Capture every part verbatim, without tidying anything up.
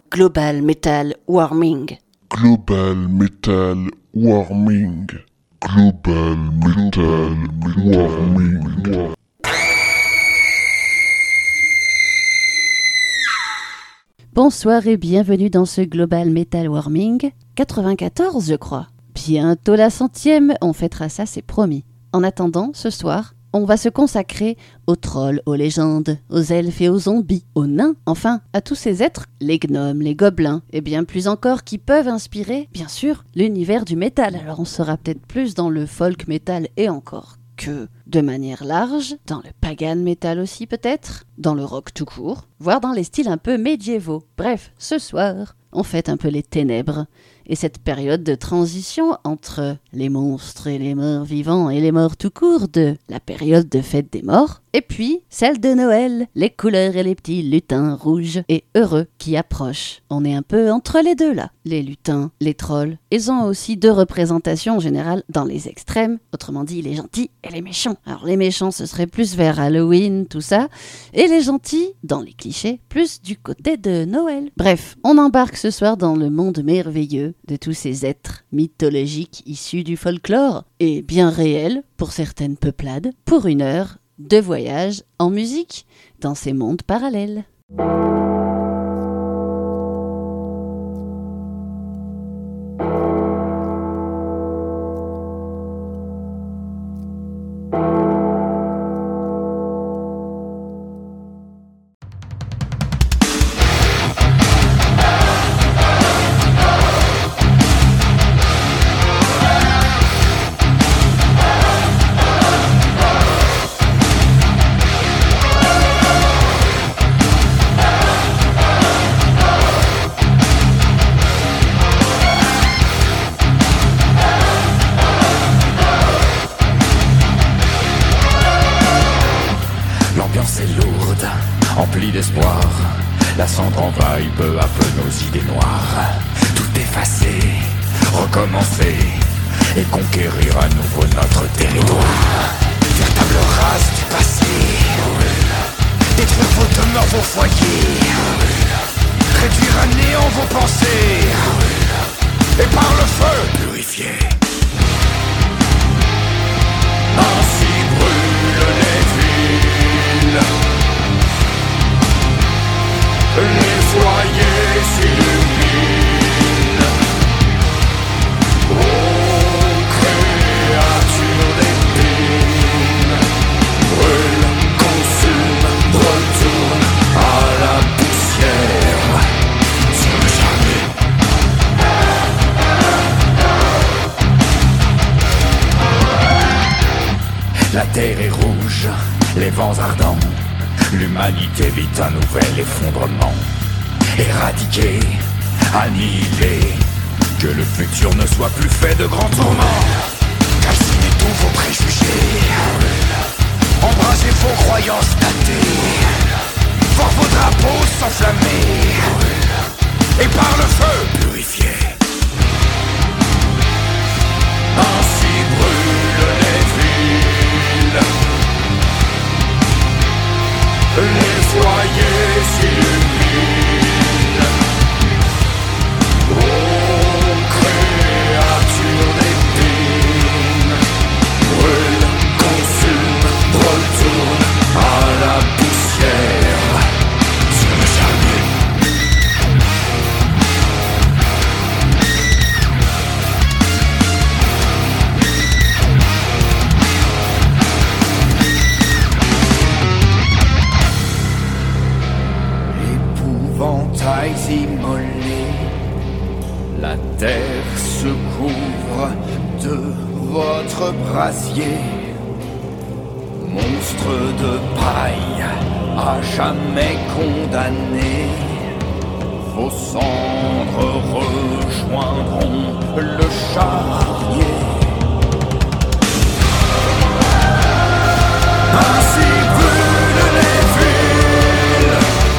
Global Metal Warming. Global Metal Warming. Global Metal Warming. Bonsoir et bienvenue dans ce Global Metal Warming quatre-vingt-quatorze, je crois. Bientôt la centième, on fêtera ça, c'est promis. En attendant, ce soir, on va se consacrer aux trolls, aux légendes, aux elfes et aux zombies, aux nains, enfin, à tous ces êtres, les gnomes, les gobelins, et bien plus encore, qui peuvent inspirer, bien sûr, l'univers du métal. Alors on sera peut-être plus dans le folk metal et encore que, de manière large, dans le pagan metal aussi peut-être, dans le rock tout court, voire dans les styles un peu médiévaux. Bref, ce soir, on fête un peu les ténèbres, et cette période de transition entre les monstres et les morts vivants et les morts tout court de la période de fête des morts, et puis celle de Noël, les couleurs et les petits lutins rouges et heureux qui approchent. On est un peu entre les deux là, les lutins, les trolls. Ils ont aussi deux représentations en général dans les extrêmes, autrement dit les gentils et les méchants. Alors les méchants ce serait plus vers Halloween, tout ça, et les gentils, dans les clichés, plus du côté de Noël. Bref, on embarque ce soir dans le monde merveilleux de tous ces êtres mythologiques issus du folklore et bien réels pour certaines peuplades, pour une heure de voyage en musique dans ces mondes parallèles. d'espoir. La cendre envahit peu à peu nos idées noires. Tout effacer, recommencer et conquérir à nouveau notre territoire. Faire table rase du passé, détruire vos demeures, vos foyers, réduire à néant vos pensées, et par le feu purifier. Ainsi brûlent les villes, les foyers s'illuminent. Ô créatures d'épines, brûle, consume, retourne à la poussière sur le jamais. La terre est rouge, les vents ardents. L'humanité vit un nouvel effondrement. Éradiquer, annihiler, que le futur ne soit plus fait de grands tourments. Calcinez tous vos préjugés, embrasez vos croyances datées, voir vos drapeaux s'enflammer, et par le feu purifier. Ainsi brûlent les villes, les foyers s'illuminent. Ô créatures d'épines, brûle, consume, retourne à la poussière sur le jamais. Épouvantails immolés, la terre se couvre de votre brasier. Monstre de paille, à jamais condamné, vos cendres rejoindront le charnier. Ainsi brûlent les villes,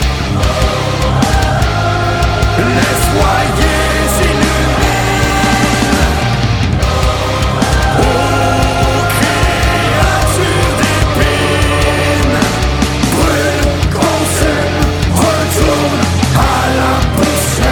les foyers s'illuminent. Ô créatures d'épines, brûle, consume, retourne à la poussière.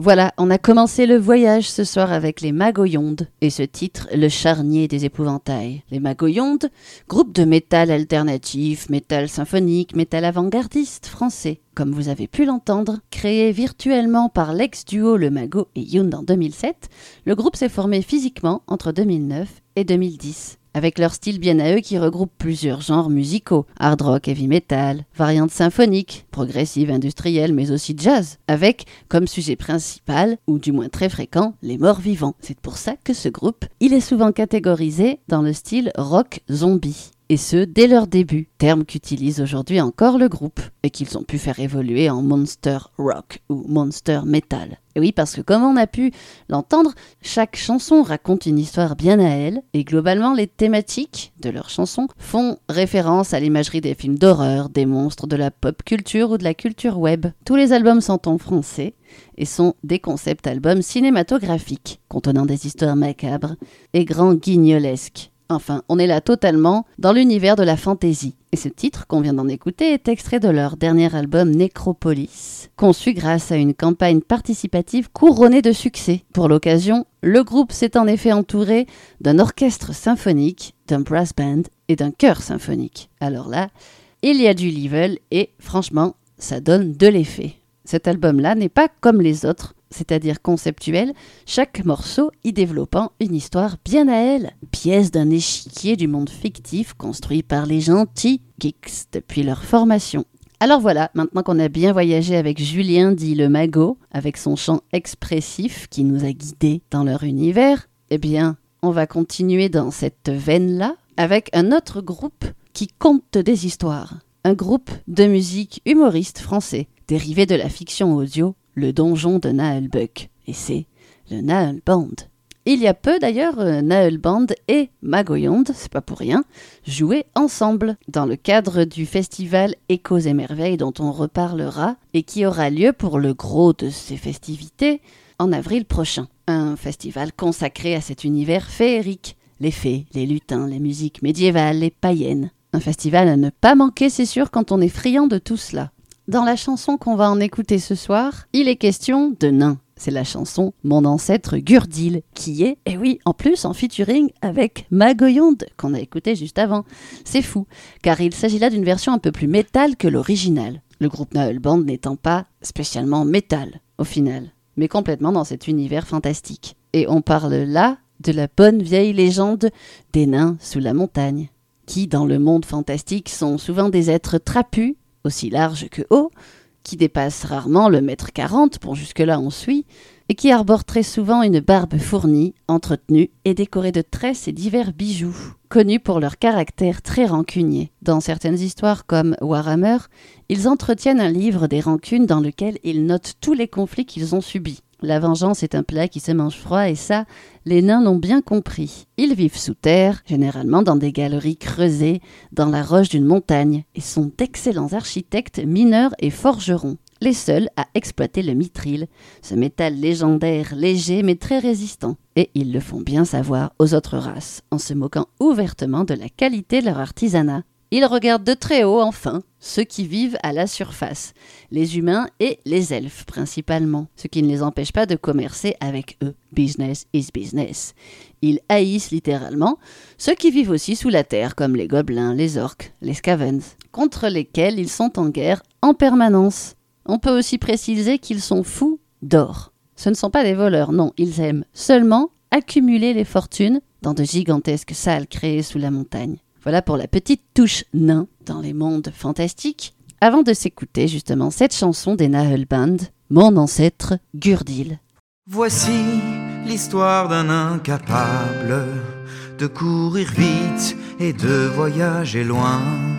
Voilà, on a commencé le voyage ce soir avec les Magoyondes et ce titre, Le charnier des épouvantails. Les Magoyondes, groupe de métal alternatif, métal symphonique, métal avant-gardiste français. Comme vous avez pu l'entendre, créé virtuellement par l'ex-duo Le Mago et Youn en deux mille sept, le groupe s'est formé physiquement entre deux mille neuf et deux mille dix. Avec leur style bien à eux qui regroupe plusieurs genres musicaux, hard rock, heavy metal, variantes symphoniques, progressives, industrielles, mais aussi jazz, avec comme sujet principal, ou du moins très fréquent, les morts vivants. C'est pour ça que ce groupe, il est souvent catégorisé dans le style rock zombie. Et ce, dès leur début, terme qu'utilise aujourd'hui encore le groupe, et qu'ils ont pu faire évoluer en monster rock ou monster metal. Et oui, parce que comme on a pu l'entendre, chaque chanson raconte une histoire bien à elle, et globalement les thématiques de leurs chansons font référence à l'imagerie des films d'horreur, des monstres de la pop culture ou de la culture web. Tous les albums sont en français, et sont des concept albums cinématographiques, contenant des histoires macabres et grands guignolesques. Enfin, on est là totalement dans l'univers de la fantasy. Et ce titre qu'on vient d'en écouter est extrait de leur dernier album Necropolis, conçu grâce à une campagne participative couronnée de succès. Pour l'occasion, le groupe s'est en effet entouré d'un orchestre symphonique, d'un brass band et d'un chœur symphonique. Alors là, il y a du level et franchement, ça donne de l'effet. Cet album-là n'est pas comme les autres, c'est-à-dire conceptuel, chaque morceau y développant une histoire bien à elle, pièce d'un échiquier du monde fictif construit par les gentils geeks depuis leur formation. Alors voilà, maintenant qu'on a bien voyagé avec Julien dit Le Mago, avec son chant expressif qui nous a guidés dans leur univers, eh bien, on va continuer dans cette veine-là avec un autre groupe qui conte des histoires. Un groupe de musique humoriste français, dérivé de la fiction audio Le Donjon de Naheulbeuk, et c'est le Naheul Band. Il y a peu d'ailleurs, Naheul Band et Magoyondes, c'est pas pour rien, jouaient ensemble dans le cadre du festival Échos et Merveilles dont on reparlera et qui aura lieu pour le gros de ces festivités en avril prochain. Un festival consacré à cet univers féerique, les fées, les lutins, les musiques médiévales, les païennes. Un festival à ne pas manquer, c'est sûr, quand on est friand de tout cela. Dans la chanson qu'on va en écouter ce soir, il est question de nains. C'est la chanson Mon ancêtre Gurdil, qui est, et oui, en plus en featuring avec Magoyondes, qu'on a écouté juste avant. C'est fou, car il s'agit là d'une version un peu plus métal que l'original. Le groupe Naheul Band n'étant pas spécialement métal, au final, mais complètement dans cet univers fantastique. Et on parle là de la bonne vieille légende des nains sous la montagne, qui, dans le monde fantastique, sont souvent des êtres trapus, aussi larges que hauts, qui dépassent rarement le mètre quarante, pour jusque-là on suit, et qui arborent très souvent une barbe fournie, entretenue et décorée de tresses et divers bijoux, connus pour leur caractère très rancunier. Dans certaines histoires comme Warhammer, ils entretiennent un livre des rancunes dans lequel ils notent tous les conflits qu'ils ont subis. La vengeance est un plat qui se mange froid et ça, les nains l'ont bien compris. Ils vivent sous terre, généralement dans des galeries creusées dans la roche d'une montagne, et sont d'excellents architectes, mineurs et forgerons. Les seuls à exploiter le mithril, ce métal légendaire, léger mais très résistant. Et ils le font bien savoir aux autres races, en se moquant ouvertement de la qualité de leur artisanat. Ils regardent de très haut, enfin, ceux qui vivent à la surface, les humains et les elfes principalement, ce qui ne les empêche pas de commercer avec eux. Business is business. Ils haïssent littéralement ceux qui vivent aussi sous la terre, comme les gobelins, les orques, les scavens, contre lesquels ils sont en guerre en permanence. On peut aussi préciser qu'ils sont fous d'or. Ce ne sont pas des voleurs, non, ils aiment seulement accumuler les fortunes dans de gigantesques salles créées sous la montagne. Voilà pour la petite touche nain dans les mondes fantastiques. Avant de s'écouter justement cette chanson des Naheul Band, Mon ancêtre Gurdil. Voici l'histoire d'un incapable de courir vite et de voyager loin.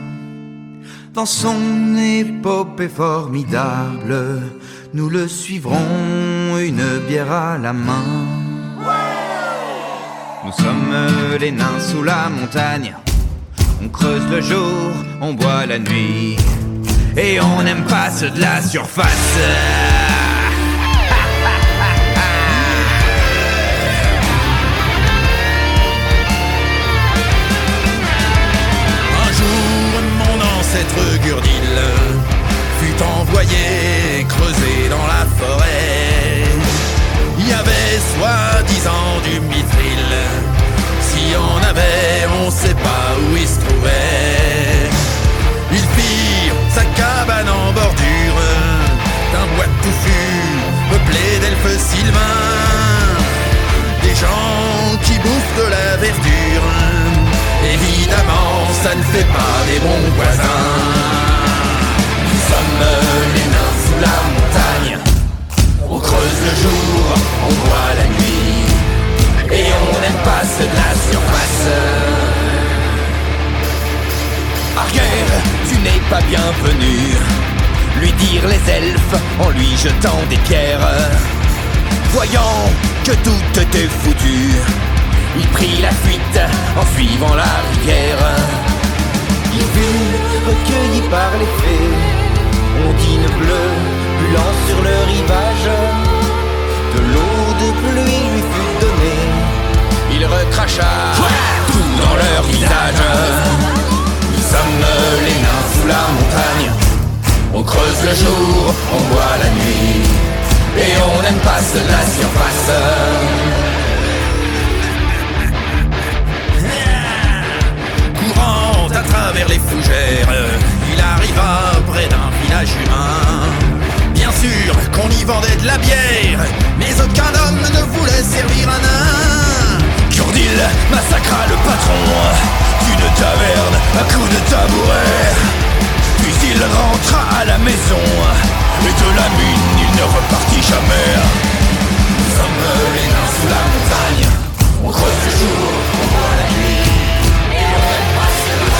Dans son épopée formidable, nous le suivrons une bière à la main. Nous sommes les nains sous la montagne. On creuse le jour, on boit la nuit, et on n'aime pas ceux de la surface. Un jour, mon ancêtre Gurdil fut envoyé creuser dans la forêt. Villemain, des gens qui bouffent de la verdure. Évidemment, ça ne fait pas des bons voisins. Nous sommes les nains sous la montagne. On creuse le jour, on voit la nuit. Et on n'aime pas ceux de la surface. Arrière, tu n'es pas bienvenu, lui dirent les elfes en lui jetant des pierres. Voyant que tout était foutu, il prit la fuite en suivant la rivière. Il fut recueilli par les fées, ondine bleue bulant sur le rivage. De l'eau de pluie lui fut donnée, il recracha tout dans leur visage. Nous sommes les nains sous la montagne. On creuse le jour, on boit la nuit. Et on n'aime pas ceux de la surface. Courant à travers les fougères, il arriva près d'un village humain. Bien sûr qu'on y vendait de la bière, mais aucun homme ne voulait servir un nain. Curdil massacra le patron d'une taverne à coups de tabouret. Puis il rentra à la maison, et de la mine il ne repartit jamais. Nous sommes les nains sous la montagne. On creuse le jour, on voit la nuit. Et on n'aime pas ceux-là.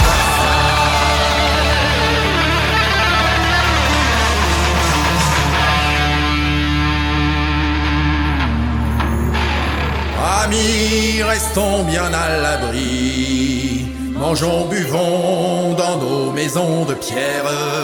Amis, restons bien à l'abri. Mangeons, buvons dans nos maisons de pierre.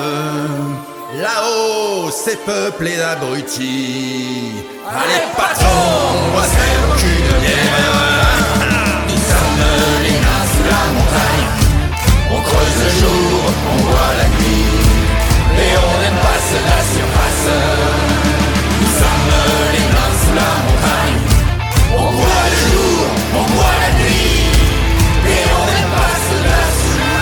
Là-haut, c'est peuplé d'abrutis. Allez, patron, on va se faire aucune bière. Nous sommes les nains sous la montagne. On creuse le jour, on voit la nuit. Et on n'aime pas ceux de la surface. Nous sommes les nains sous la montagne. On voit le jour, on voit la nuit. Et on n'aime pas ceux de la surface.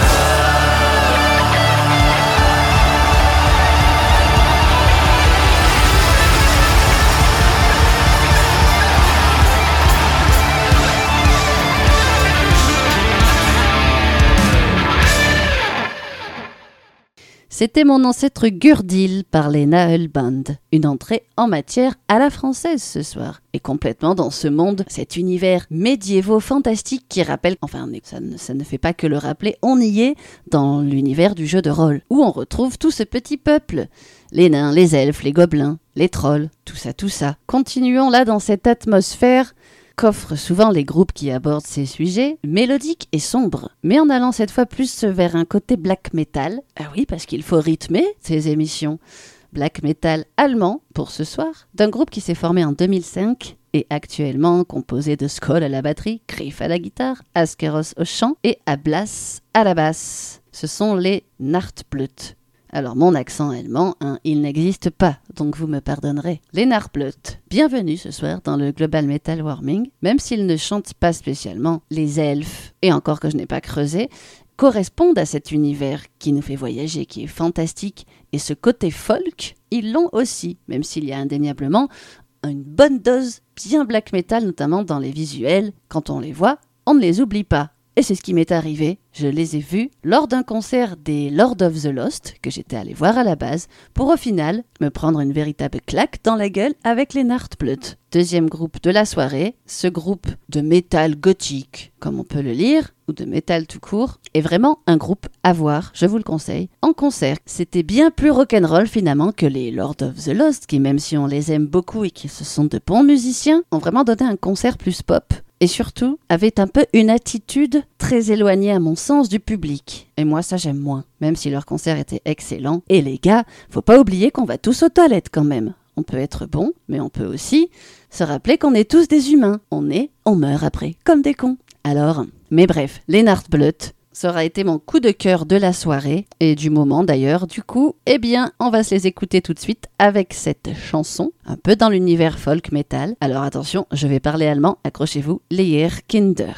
C'était mon ancêtre Gurdil par les Naëlband, une entrée en matière à la française ce soir. Et complètement dans ce monde, cet univers médiévaux fantastique qui rappelle, enfin ça ne, ça ne fait pas que le rappeler, on y est dans l'univers du jeu de rôle, où on retrouve tout ce petit peuple. Les nains, les elfes, les gobelins, les trolls, tout ça, tout ça. Continuons là dans cette atmosphère qu'offrent souvent les groupes qui abordent ces sujets, mélodiques et sombres, mais en allant cette fois plus vers un côté black metal. Ah oui, parce qu'il faut rythmer ces émissions. Black metal allemand, pour ce soir, d'un groupe qui s'est formé en deux mille cinq et actuellement composé de Skoll à la batterie, Griff à la guitare, Askeros au chant et Ablas à la basse. Ce sont les Nachtblut. Alors mon accent allemand, hein, il n'existe pas, donc vous me pardonnerez. Les Nachtblut, bienvenue ce soir dans le Global Metal Warming, même s'ils ne chantent pas spécialement, les elfes, et encore que je n'ai pas creusé, correspondent à cet univers qui nous fait voyager, qui est fantastique, et ce côté folk, ils l'ont aussi, même s'il y a indéniablement une bonne dose bien black metal, notamment dans les visuels. Quand on les voit, on ne les oublie pas. Et c'est ce qui m'est arrivé, je les ai vus lors d'un concert des Lord of the Lost, que j'étais allé voir à la base, pour au final me prendre une véritable claque dans la gueule avec les Nachtblut. Deuxième groupe de la soirée, ce groupe de métal gothique, comme on peut le lire, ou de métal tout court, est vraiment un groupe à voir, je vous le conseille, en concert. C'était bien plus rock'n'roll finalement que les Lord of the Lost, qui même si on les aime beaucoup et qui ce sont de bons musiciens, ont vraiment donné un concert plus pop. Et surtout, avait un peu une attitude très éloignée à mon sens du public. Et moi, ça j'aime moins, même si leur concert était excellent. Et les gars, faut pas oublier qu'on va tous aux toilettes quand même. On peut être bon, mais on peut aussi se rappeler qu'on est tous des humains. On est, on meurt après, comme des cons. Alors, mais bref, les Nachtblut, ça aura été mon coup de cœur de la soirée, et du moment d'ailleurs. Du coup, eh bien, on va se les écouter tout de suite avec cette chanson, un peu dans l'univers folk metal. Alors attention, je vais parler allemand, accrochez-vous, Leer Kinder.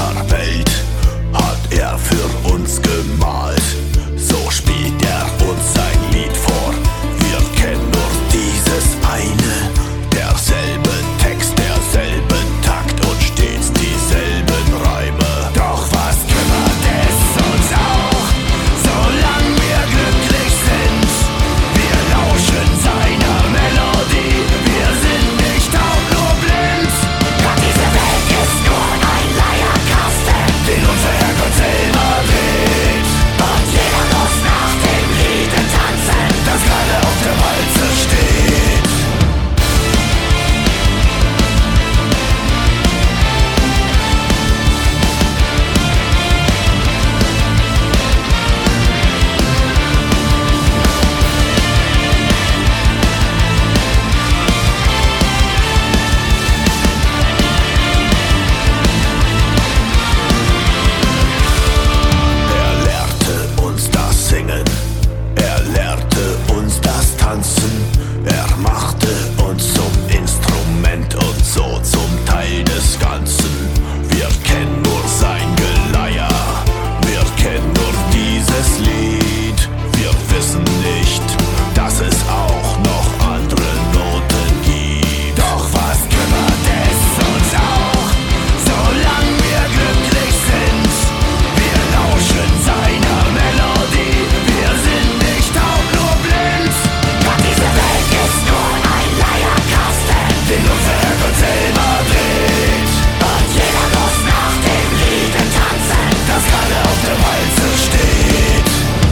dieser Welt hat er für uns gemalt. So spielt er uns sein Lied vor. Wir kennen nur dieses eine. Derselbe Text, derselben Takt und stets dieselben Reime. Doch was kümmert es uns auch, solange wir glücklich sind? Wir lauschen seiner Melodie, wir sind nicht taub, nur blind. Gott, diese Welt ist nur ein Leierkasten, den unser Herrgott selber dreht. Und jeder muss nach dem Lied tanzen, das gerade auf der Walze steht. Er machte uns zum Instrument und so zum Teil des Ganzen. Wir kennen nur sein Geleier, wir kennen nur dieses Lied. Wir wissen nicht, dass es auch noch andere Noten gibt. Doch was kümmert es uns auch, solange wir glücklich sind? Wir lauschen seiner Melodie, wir sind nicht taub, nur blind. Gott, diese Welt ist nur ein Leierkasten, den unser Herrgott selber dreht. Und jeder muss nach dem Lied tanzen, das gerade auf der Walze steht.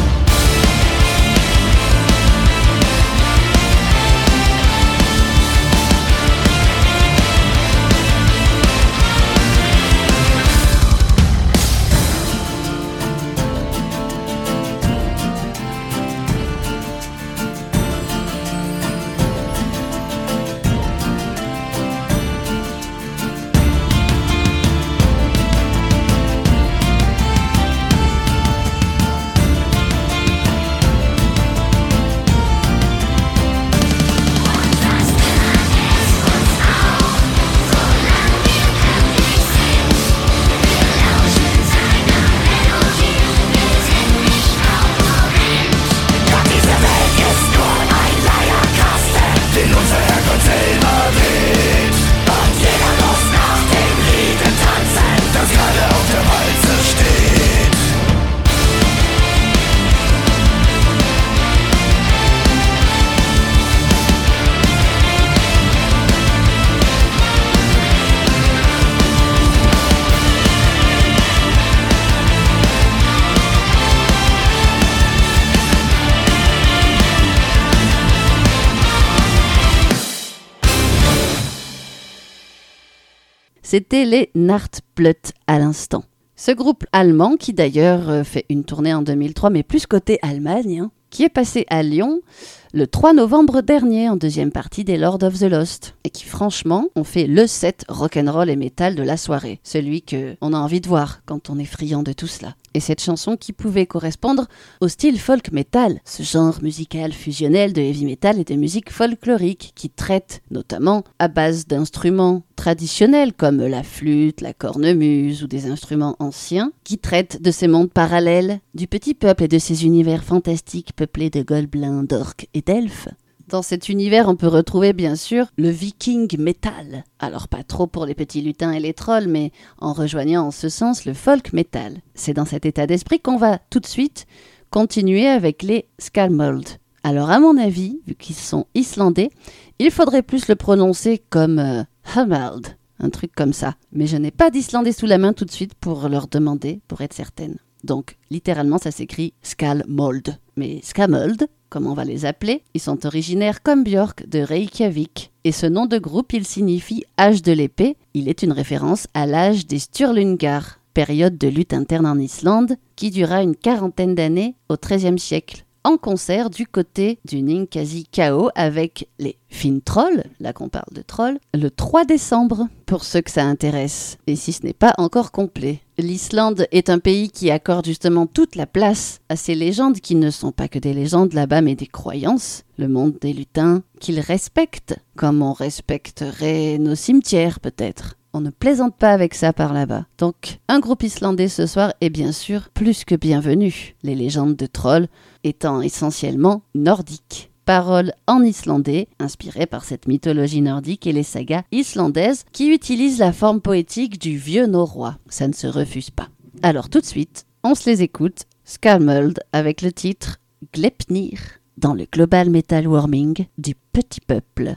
C'était les Nachtblüt à l'instant. Ce groupe allemand, qui d'ailleurs fait une tournée en deux mille trois, mais plus côté Allemagne, hein, qui est passé à Lyon le trois novembre dernier en deuxième partie des Lord of the Lost, et qui franchement ont fait le set rock'n'roll et metal de la soirée, celui que on a envie de voir quand on est friand de tout cela. Et cette chanson qui pouvait correspondre au style folk metal, ce genre musical fusionnel de heavy metal et de musique folklorique qui traite notamment à base d'instruments traditionnels comme la flûte, la cornemuse ou des instruments anciens, qui traite de ces mondes parallèles, du petit peuple et de ces univers fantastiques peuplés de gobelins, d'orques et d'elfes. Dans cet univers, on peut retrouver bien sûr le viking metal. Alors pas trop pour les petits lutins et les trolls, mais en rejoignant en ce sens le folk metal. C'est dans cet état d'esprit qu'on va tout de suite continuer avec les Skalmold. Alors à mon avis, vu qu'ils sont islandais, il faudrait plus le prononcer comme euh, Hamald, un truc comme ça. Mais je n'ai pas d'islandais sous la main tout de suite pour leur demander, pour être certaine. Donc littéralement ça s'écrit Skalmold. Mais Skalmold, comme on va les appeler, ils sont originaires comme Björk de Reykjavik. Et ce nom de groupe, il signifie âge de l'épée. Il est une référence à l'âge des Sturlungar, période de lutte interne en Islande, qui dura une quarantaine d'années au treizième siècle. En concert du côté du Ninkasi Kao avec les Finntroll, là qu'on parle de trolls, le trois décembre, pour ceux que ça intéresse, et si ce n'est pas encore complet. L'Islande est un pays qui accorde justement toute la place à ces légendes qui ne sont pas que des légendes là-bas, mais des croyances, le monde des lutins, qu'ils respectent, comme on respecterait nos cimetières peut-être. On ne plaisante pas avec ça par là-bas. Donc, un groupe islandais ce soir est bien sûr plus que bienvenu. Les légendes de Troll étant essentiellement nordiques. Paroles en islandais, inspirées par cette mythologie nordique et les sagas islandaises qui utilisent la forme poétique du vieux norrois. Ça ne se refuse pas. Alors tout de suite, on se les écoute. Skalmöld avec le titre Gleipnir dans le Global Metal Warming du Petit Peuple.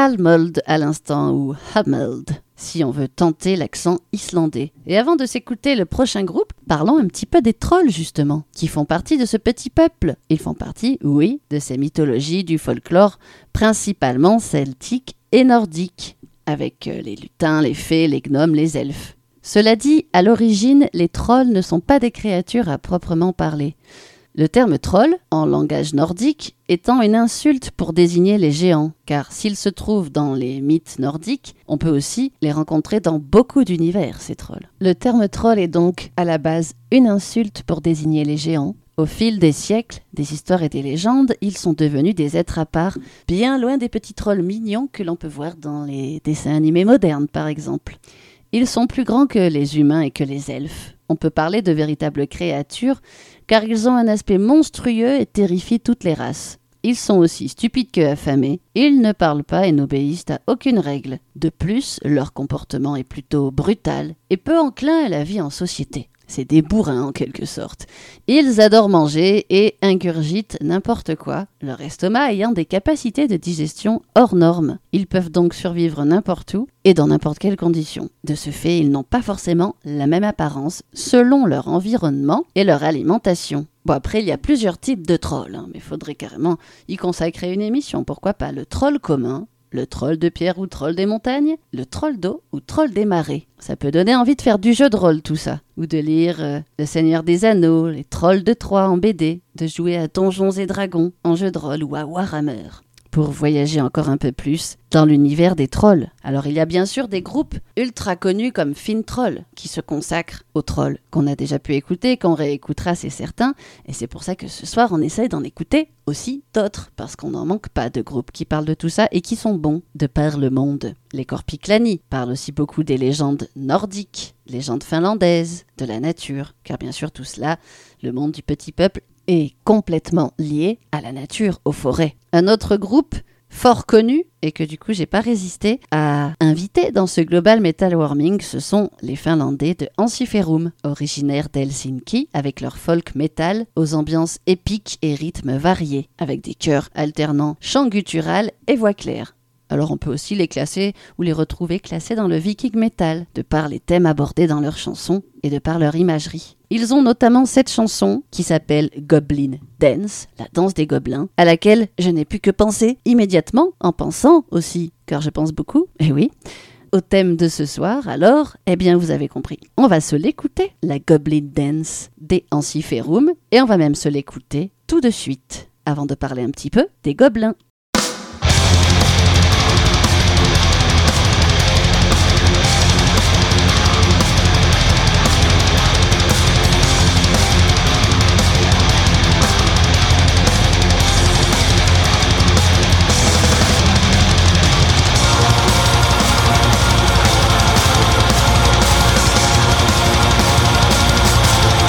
Halmold à l'instant, ou Hameld, si on veut tenter l'accent islandais. Et avant de s'écouter le prochain groupe, parlons un petit peu des trolls justement, qui font partie de ce petit peuple. Ils font partie, oui, de ces mythologies du folklore, principalement celtiques et nordiques, avec les lutins, les fées, les gnomes, les elfes. Cela dit, à l'origine, les trolls ne sont pas des créatures à proprement parler. Le terme troll, en langage nordique, étant une insulte pour désigner les géants, car s'ils se trouvent dans les mythes nordiques, on peut aussi les rencontrer dans beaucoup d'univers, ces trolls. Le terme troll est donc, à la base, une insulte pour désigner les géants. Au fil des siècles, des histoires et des légendes, ils sont devenus des êtres à part, bien loin des petits trolls mignons que l'on peut voir dans les dessins animés modernes, par exemple. Ils sont plus grands que les humains et que les elfes. On peut parler de véritables créatures, car ils ont un aspect monstrueux et terrifient toutes les races. Ils sont aussi stupides que affamés, ils ne parlent pas et n'obéissent à aucune règle. De plus, leur comportement est plutôt brutal et peu enclin à la vie en société. C'est des bourrins en quelque sorte. Ils adorent manger et ingurgitent n'importe quoi, leur estomac ayant des capacités de digestion hors normes. Ils peuvent donc survivre n'importe où et dans n'importe quelle condition. De ce fait, ils n'ont pas forcément la même apparence selon leur environnement et leur alimentation. Bon, après, il y a plusieurs types de trolls, hein, mais il faudrait carrément y consacrer une émission. Pourquoi pas le troll commun, le troll de pierre ou troll des montagnes, le troll d'eau ou troll des marais. Ça peut donner envie de faire du jeu de rôle tout ça, ou de lire euh, Le Seigneur des Anneaux, les trolls de Troie en B D, de jouer à Donjons et Dragons en jeu de rôle ou à Warhammer, pour voyager encore un peu plus dans l'univers des trolls. Alors il y a bien sûr des groupes ultra connus comme Fintroll qui se consacrent aux trolls, qu'on a déjà pu écouter, qu'on réécoutera c'est certain, et c'est pour ça que ce soir on essaye d'en écouter aussi d'autres, parce qu'on n'en manque pas de groupes qui parlent de tout ça et qui sont bons de par le monde. Les Korpiklani parlent aussi beaucoup des légendes nordiques, légendes finlandaises, de la nature, car bien sûr tout cela, le monde du petit peuple est complètement lié à la nature, aux forêts. Un autre groupe fort connu, et que du coup j'ai pas résisté à inviter dans ce Global Metal Warming, ce sont les Finlandais de Ensiferum, originaires d'Helsinki, avec leur folk metal aux ambiances épiques et rythmes variés, avec des chœurs alternant chant guttural et voix claire. Alors on peut aussi les classer ou les retrouver classés dans le viking metal, de par les thèmes abordés dans leurs chansons et de par leur imagerie. Ils ont notamment cette chanson qui s'appelle Goblin Dance, la danse des gobelins, à laquelle je n'ai pu que penser immédiatement, en pensant aussi, car je pense beaucoup, et oui, au thème de ce soir. Alors, eh bien vous avez compris, on va se l'écouter, la Goblin Dance des Ensiferum, et on va même se l'écouter tout de suite, avant de parler un petit peu des gobelins.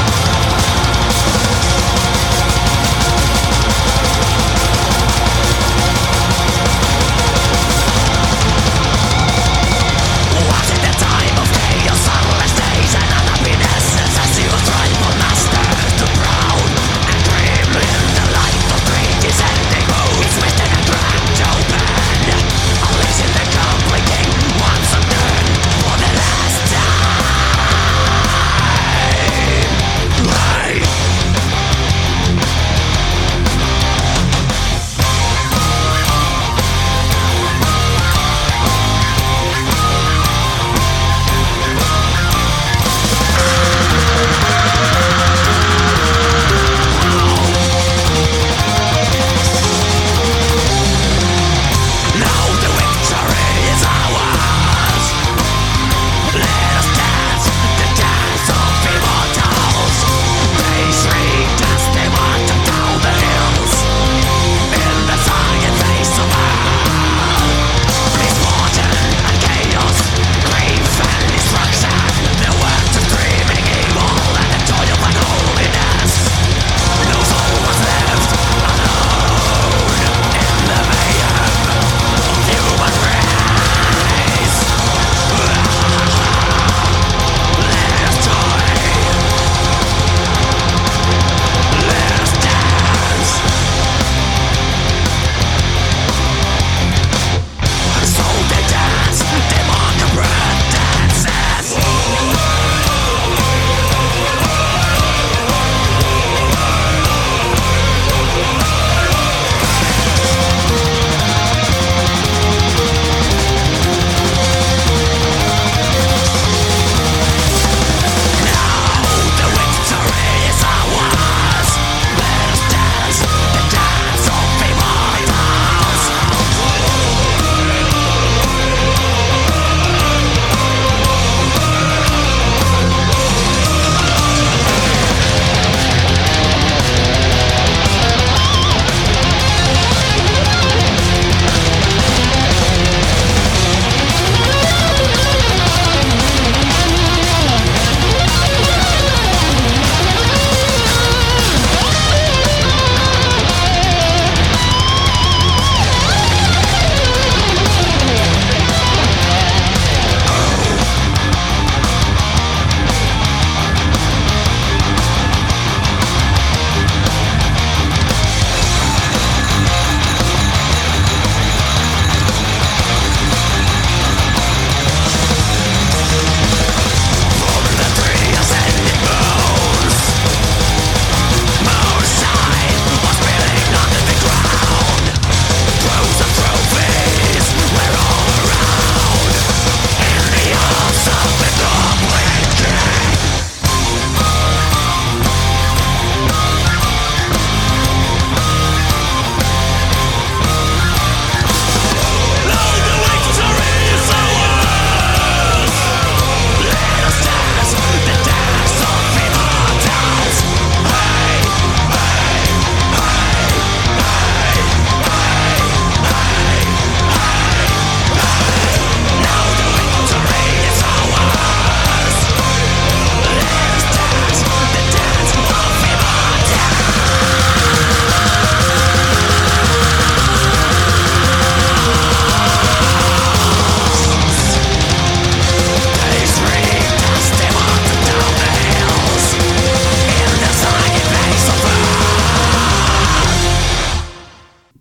We'll be right back.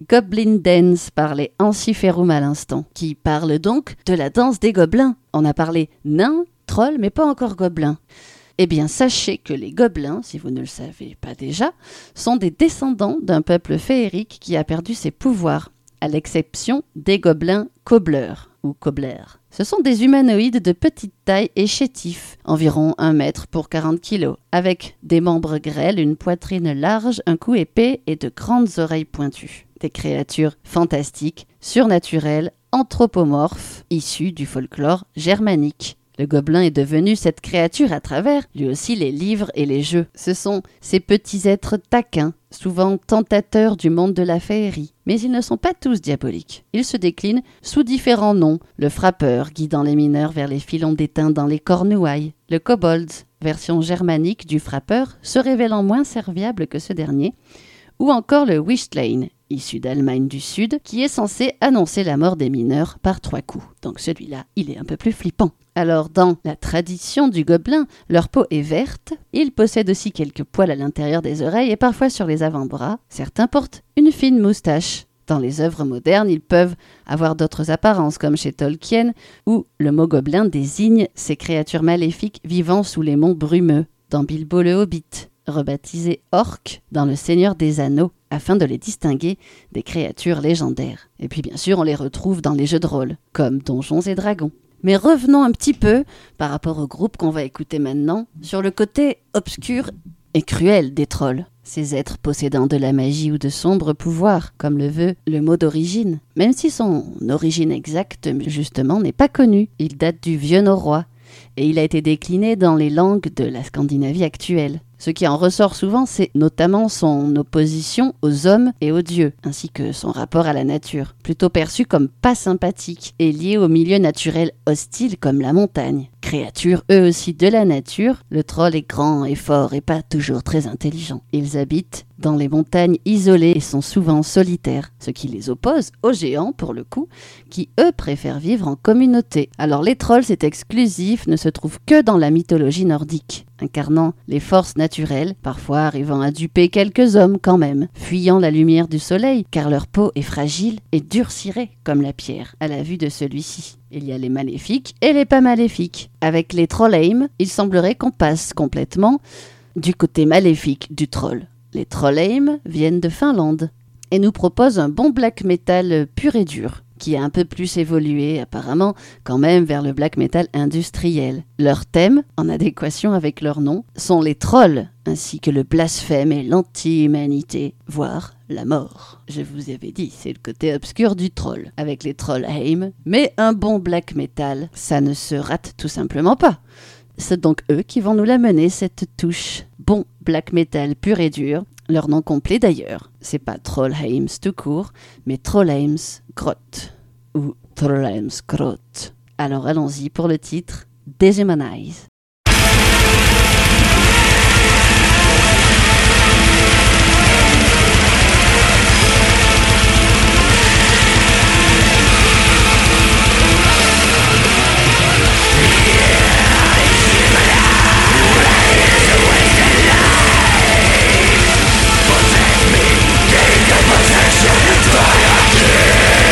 Goblin Dance par les Ensiferum à l'instant, qui parle donc de la danse des gobelins. On a parlé nains, trolls, mais pas encore gobelins. Eh bien, sachez que les gobelins, si vous ne le savez pas déjà, sont des descendants d'un peuple féerique qui a perdu ses pouvoirs, à l'exception des gobelins cobleurs ou coblers. Ce sont des humanoïdes de petite taille et chétifs, environ un mètre pour quarante kilos, avec des membres grêles, une poitrine large, un cou épais et de grandes oreilles pointues. Des créatures fantastiques, surnaturelles, anthropomorphes, issues du folklore germanique. Le gobelin est devenu cette créature à travers, lui aussi, les livres et les jeux. Ce sont ces petits êtres taquins, souvent tentateurs du monde de la féerie. Mais ils ne sont pas tous diaboliques. Ils se déclinent sous différents noms. Le frappeur, guidant les mineurs vers les filons d'étain dans les cornouailles. Le kobold, version germanique du frappeur, se révélant moins serviable que ce dernier. Ou encore le Wichtlein, issu d'Allemagne du Sud, qui est censé annoncer la mort des mineurs par trois coups. Donc celui-là, il est un peu plus flippant. Alors dans la tradition du gobelin, leur peau est verte, ils possèdent aussi quelques poils à l'intérieur des oreilles et parfois sur les avant-bras. Certains portent une fine moustache. Dans les œuvres modernes, ils peuvent avoir d'autres apparences, comme chez Tolkien, où le mot gobelin désigne ces créatures maléfiques vivant sous les monts brumeux. Dans Bilbo le Hobbit, rebaptisé orques dans Le Seigneur des Anneaux, afin de les distinguer des créatures légendaires. Et puis bien sûr, on les retrouve dans les jeux de rôle, comme Donjons et Dragons. Mais revenons un petit peu, par rapport au groupe qu'on va écouter maintenant, sur le côté obscur et cruel des trolls. Ces êtres possédant de la magie ou de sombres pouvoirs, comme le veut le mot d'origine. Même si son origine exacte, justement, n'est pas connue. Il date du vieux norrois, et il a été décliné dans les langues de la Scandinavie actuelle. Ce qui en ressort souvent, c'est notamment son opposition aux hommes et aux dieux, ainsi que son rapport à la nature, plutôt perçu comme pas sympathique et lié au milieu naturel hostile comme la montagne. Créatures eux aussi de la nature, le troll est grand et fort et pas toujours très intelligent. Ils habitent dans les montagnes isolées et sont souvent solitaires, ce qui les oppose aux géants pour le coup, qui eux préfèrent vivre en communauté. Alors les trolls, c'est exclusif, ne se trouvent que dans la mythologie nordique, incarnant les forces naturelles, parfois arrivant à duper quelques hommes quand même, fuyant la lumière du soleil, car leur peau est fragile et durcirée comme la pierre, à la vue de celui-ci. Il y a les maléfiques et les pas maléfiques. Avec les Trollheim, il semblerait qu'on passe complètement du côté maléfique du troll. Les Trollheim viennent de Finlande et nous proposent un bon black metal pur et dur, qui a un peu plus évolué apparemment quand même vers le black metal industriel. Leurs thèmes, en adéquation avec leur nom, sont les trolls, ainsi que le blasphème et l'anti-humanité, voire la mort. Je vous avais dit, c'est le côté obscur du troll, avec les Trollheim, mais un bon black metal, ça ne se rate tout simplement pas. C'est donc eux qui vont nous l'amener, cette touche. Bon black metal pur et dur, leur nom complet d'ailleurs, c'est pas Trollheims tout court, mais Trollheims Grot ou Trollheims Grot. Alors allons-y pour le titre Deshumanize.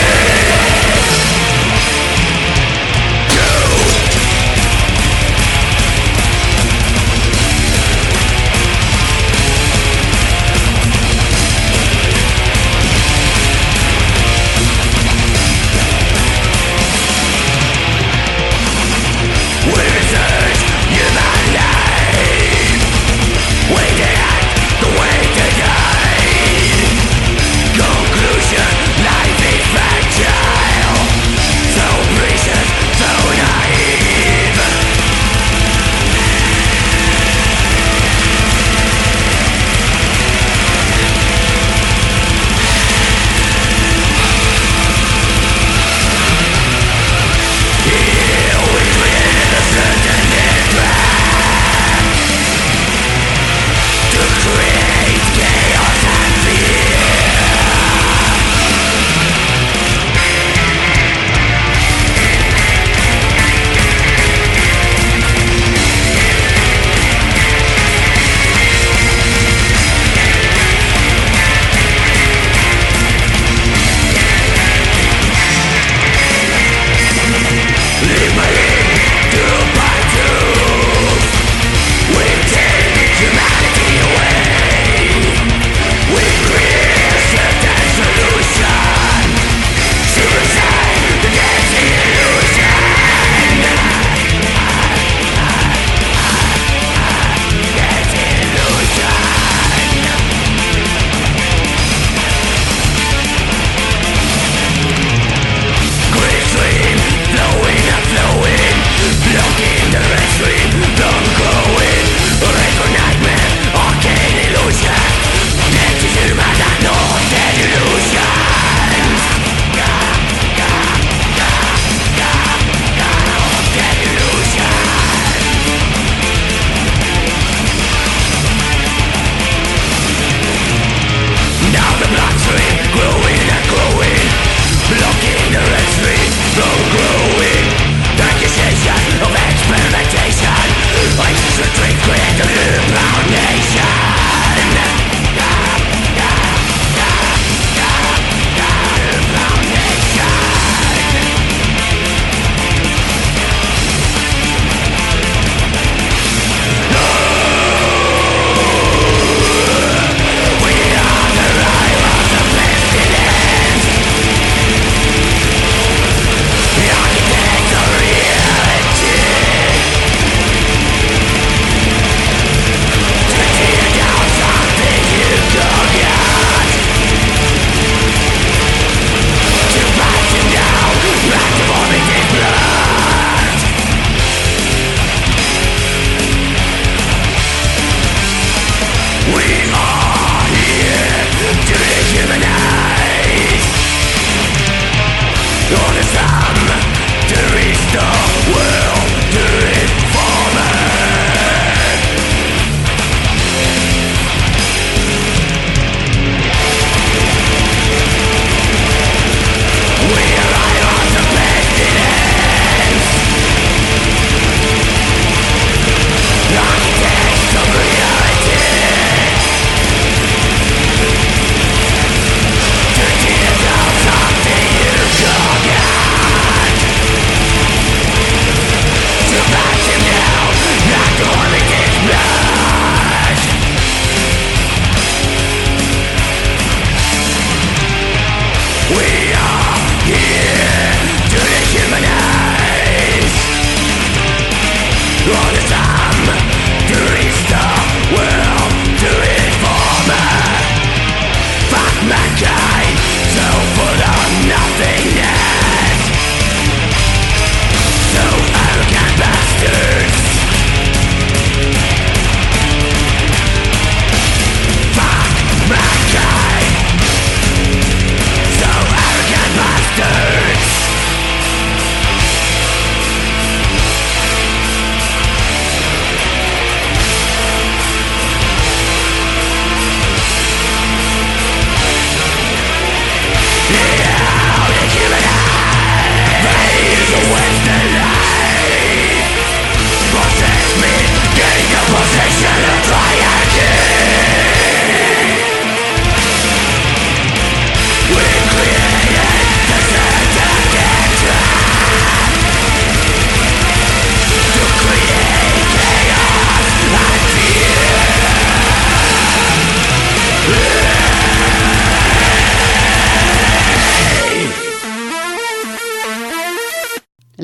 Go!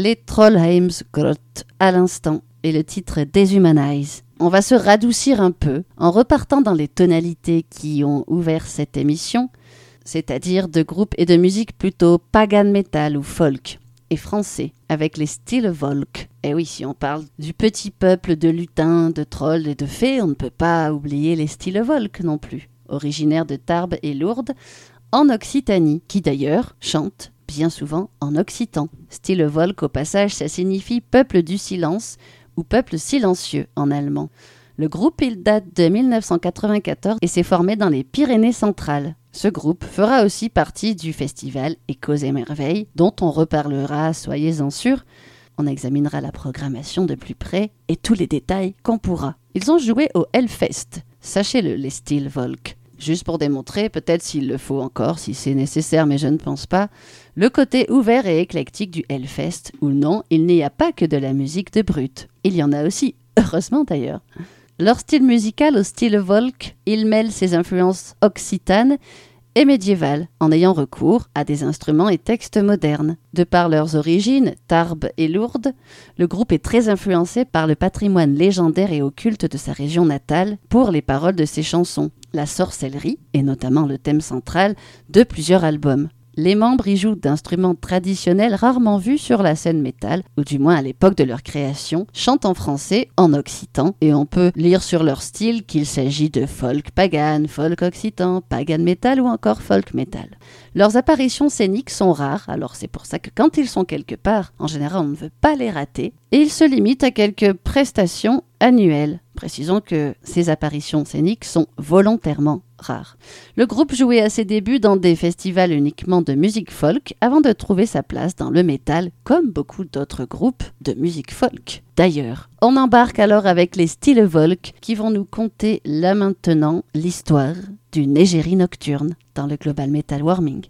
les Trollheimsgrot à l'instant et le titre Deshumanize. On va se radoucir un peu en repartant dans les tonalités qui ont ouvert cette émission, c'est-à-dire de groupes et de musique plutôt pagan metal ou folk et français, avec les Stillevolk. Et oui, si on parle du petit peuple de lutins, de trolls et de fées, on ne peut pas oublier les Stillevolk non plus, originaires de Tarbes et Lourdes, en Occitanie, qui d'ailleurs chantent bien souvent en occitan. Stillevolk, au passage, ça signifie peuple du silence ou peuple silencieux en allemand. Le groupe, il date de mille neuf cent quatre-vingt-quatorze et s'est formé dans les Pyrénées centrales. Ce groupe fera aussi partie du festival Échos et Merveilles, dont on reparlera, soyez-en sûrs. On examinera la programmation de plus près et tous les détails qu'on pourra. Ils ont joué au Hellfest, sachez-le, les Stillevolk. Juste pour démontrer, peut-être s'il le faut encore, si c'est nécessaire, mais je ne pense pas, le côté ouvert et éclectique du Hellfest, où non, il n'y a pas que de la musique de brut. Il y en a aussi, heureusement d'ailleurs. Leur style musical au Stillevolk, il mêle ses influences occitanes et médiévales, en ayant recours à des instruments et textes modernes. De par leurs origines, Tarbes et Lourdes, le groupe est très influencé par le patrimoine légendaire et occulte de sa région natale pour les paroles de ses chansons, la sorcellerie, et notamment le thème central de plusieurs albums. Les membres y jouent d'instruments traditionnels rarement vus sur la scène métal, ou du moins à l'époque de leur création, chantent en français, en occitan, et on peut lire sur leur style qu'il s'agit de folk pagan, folk occitan, pagan metal ou encore folk metal. Leurs apparitions scéniques sont rares, alors c'est pour ça que quand ils sont quelque part, en général on ne veut pas les rater, et ils se limitent à quelques prestations annuelles. Précisons que ces apparitions scéniques sont volontairement rares. Le groupe jouait à ses débuts dans des festivals uniquement de musique folk avant de trouver sa place dans le métal, comme beaucoup d'autres groupes de musique folk. D'ailleurs, on embarque alors avec les Stillevolk qui vont nous conter là maintenant l'histoire d'une égérie nocturne dans le Global Metal Warming.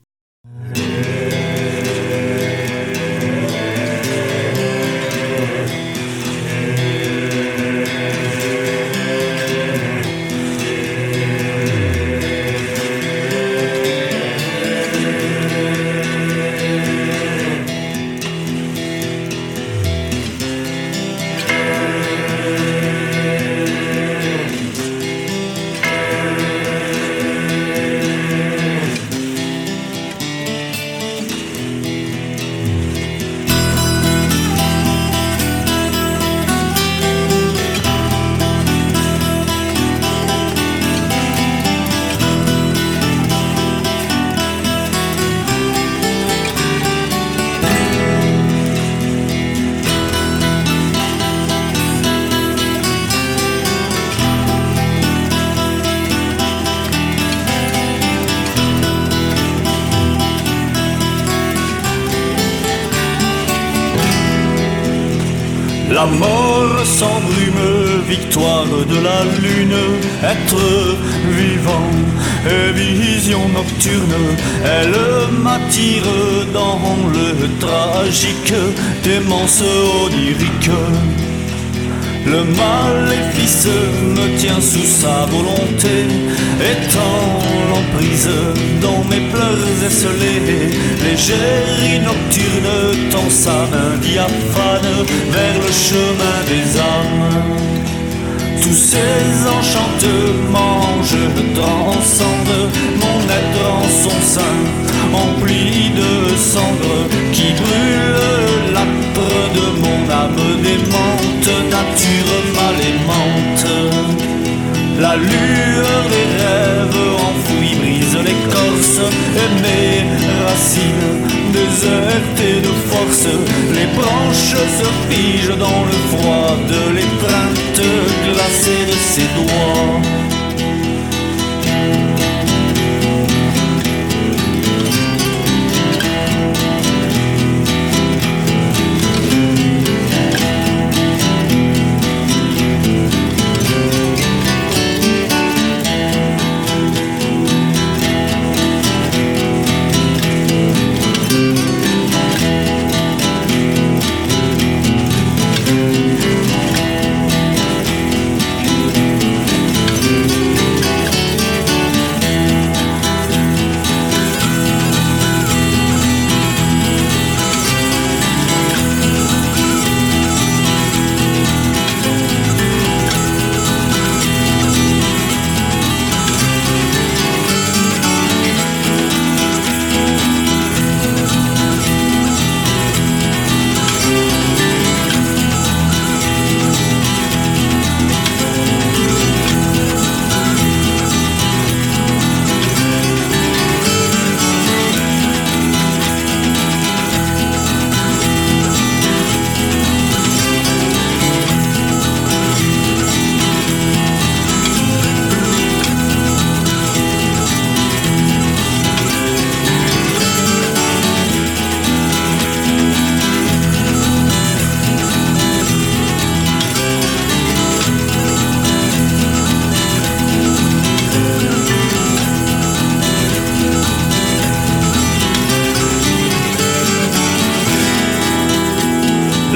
La mort sans brume, victoire de la lune, être vivant et vision nocturne, elle m'attire dans le tragique, démence onirique. Le maléfice me tient sous sa volonté, étant l'emprise dans mes pleurs esselés. L'égérie nocturne tend sa main diaphane vers le chemin des âmes. Tous ces enchantements je transcende, mon être en son sein, empli de cendres qui brûle l'âpre de mon âme démente, nature mal aimante. La lueur des rêves enfouis brise l'écorce et mes racines désertées de force. Les branches se figent dans le froid de l'étreinte glacée de ses doigts.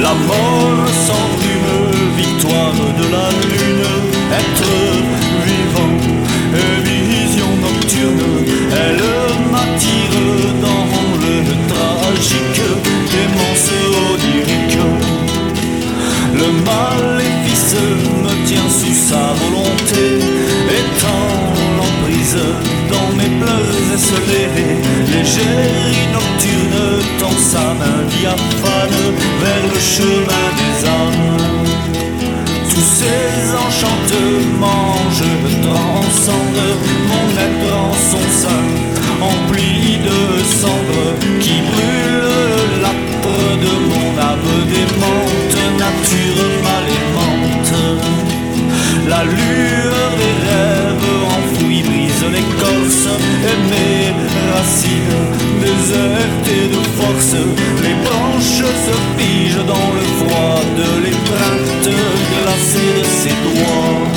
La mort sans brume, victoire de la lune, être vivant et vision nocturne, elle m'attire dans le tragique, démence onirique. Le maléfice me tient sous sa volonté, étant l'emprise dans mes pleurs esselés. L'égérie nocturne tend sa main diaphane vers le chemin des âmes. Tous ces enchantements je transcende, mon être en son sein, empli de cendres qui brûle l'âpre de mon âme démente, nature mal aimante. La lueur des rêves enfouis brise l'écorce, et mes racines désertées de force, les branches se figent dans le froid de l'étreinte glacée de ses doigts.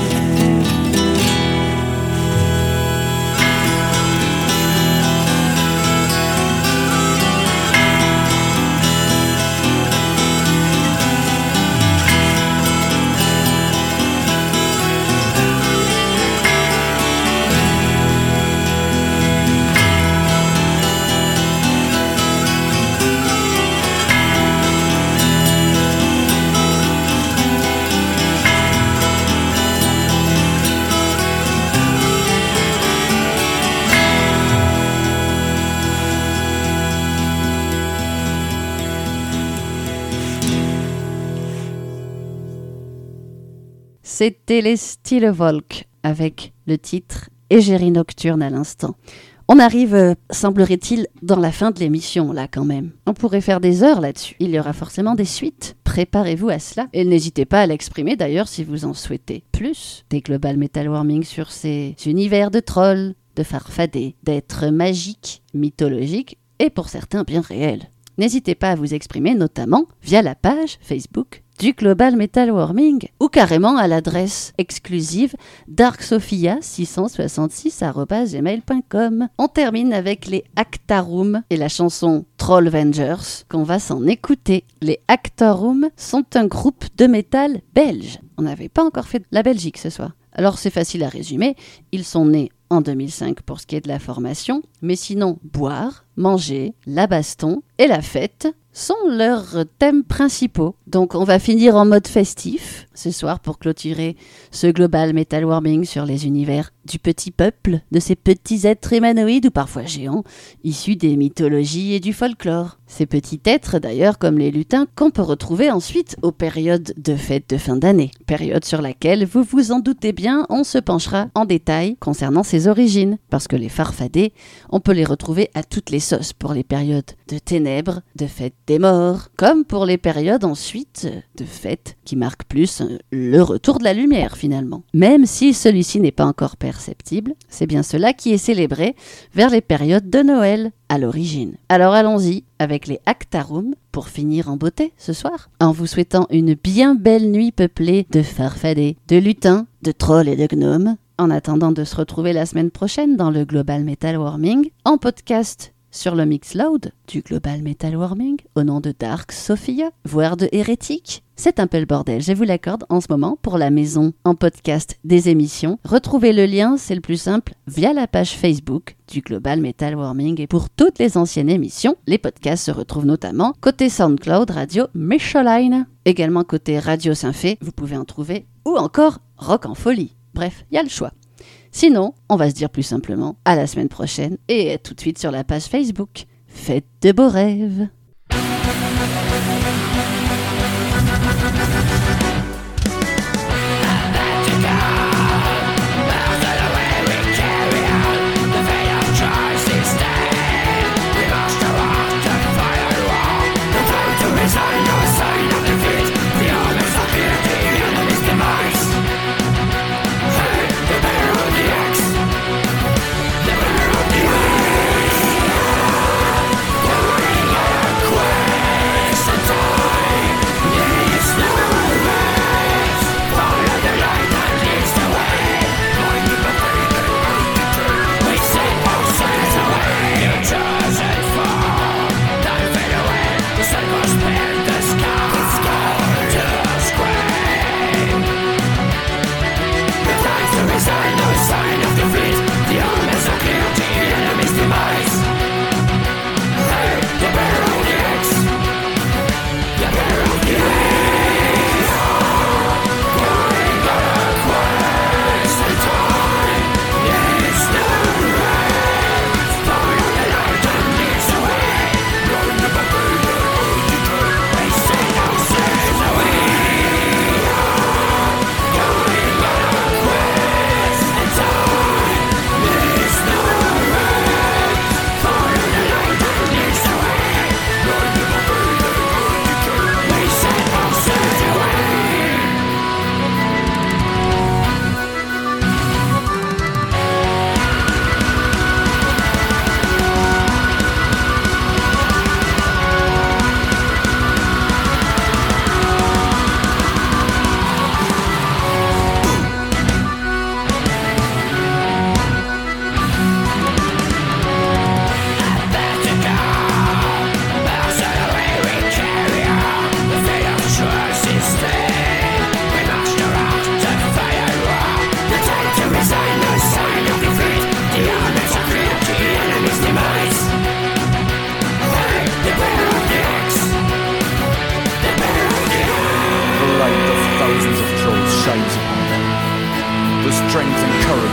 C'était les Stille Volk avec le titre Égérie nocturne à l'instant. On arrive, euh, semblerait-il, dans la fin de l'émission, là, quand même. On pourrait faire des heures là-dessus. Il y aura forcément des suites. Préparez-vous à cela. Et n'hésitez pas à l'exprimer, d'ailleurs, si vous en souhaitez plus. Des Global Metal Warming sur ces univers de trolls, de farfadets, d'êtres magiques, mythologiques, et pour certains bien réels. N'hésitez pas à vous exprimer, notamment via la page Facebook du Global Metal Warming ou carrément à l'adresse exclusive darksophia six cent soixante-six arobase gmail point com. On termine avec les Actarum et la chanson Trollvengers qu'on va s'en écouter. Les Actarum sont un groupe de métal belge. On n'avait pas encore fait la Belgique ce soir. Alors c'est facile à résumer, ils sont nés en deux mille cinq pour ce qui est de la formation, mais sinon boire, manger, la baston et la fête sont leurs thèmes principaux. Donc on va finir en mode festif ce soir pour clôturer ce Global Metal Warming sur les univers du petit peuple, de ces petits êtres humanoïdes ou parfois géants, issus des mythologies et du folklore. Ces petits êtres d'ailleurs comme les lutins qu'on peut retrouver ensuite aux périodes de fêtes de fin d'année, période sur laquelle, vous vous en doutez bien, on se penchera en détail concernant ses origines, parce que les farfadets, on peut les retrouver à toutes les sauces pour les périodes de ténèbres, de fêtes des morts, comme pour les périodes ensuite de fêtes qui marquent plus le retour de la lumière finalement. Même si celui-ci n'est pas encore perceptible, c'est bien cela qui est célébré vers les périodes de Noël à l'origine. Alors allons-y avec les Actarum pour finir en beauté ce soir, en vous souhaitant une bien belle nuit peuplée de farfadets, de lutins, de trolls et de gnomes, en attendant de se retrouver la semaine prochaine dans le Global Metal Warming, en podcast sur le Mixcloud du Global Metal Warming, au nom de Dark Sophia, voire de Hérétique. C'est un peu le bordel, je vous l'accorde en ce moment pour la maison en podcast des émissions. Retrouvez le lien, c'est le plus simple, via la page Facebook du Global Metal Warming. Et pour toutes les anciennes émissions, les podcasts se retrouvent notamment côté SoundCloud, Radio Micheline, également côté Radio Saint-Fé, vous pouvez en trouver, ou encore Rock en Folie. Bref, il y a le choix. Sinon, on va se dire plus simplement à la semaine prochaine et à tout de suite sur la page Facebook. Faites de beaux rêves. Sometimes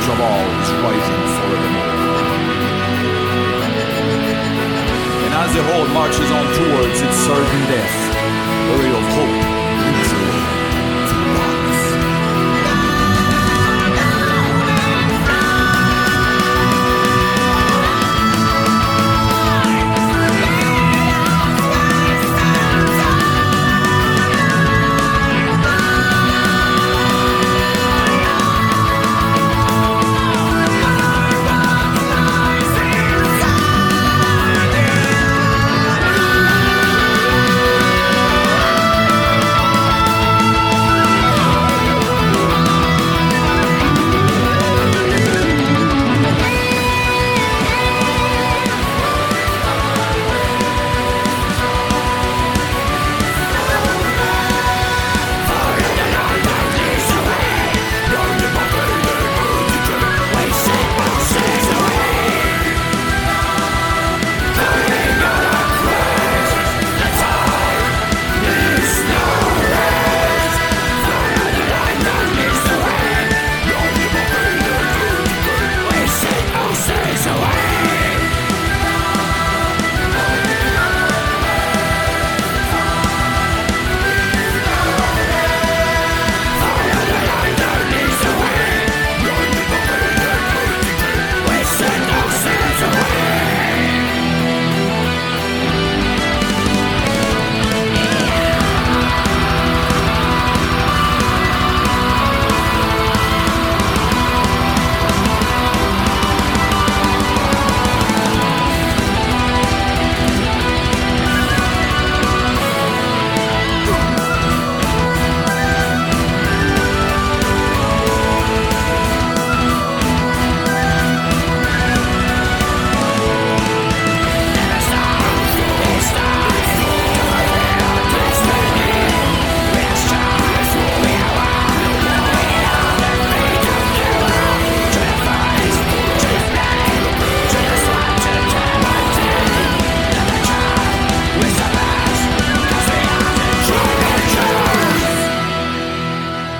rage of all is rising forevermore. And as the horde marches on towards its certain death, the ray of hope leads the way through darkness.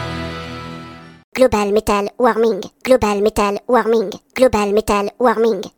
Global Metal Warming, Global Metal Warming, Global Metal Warming.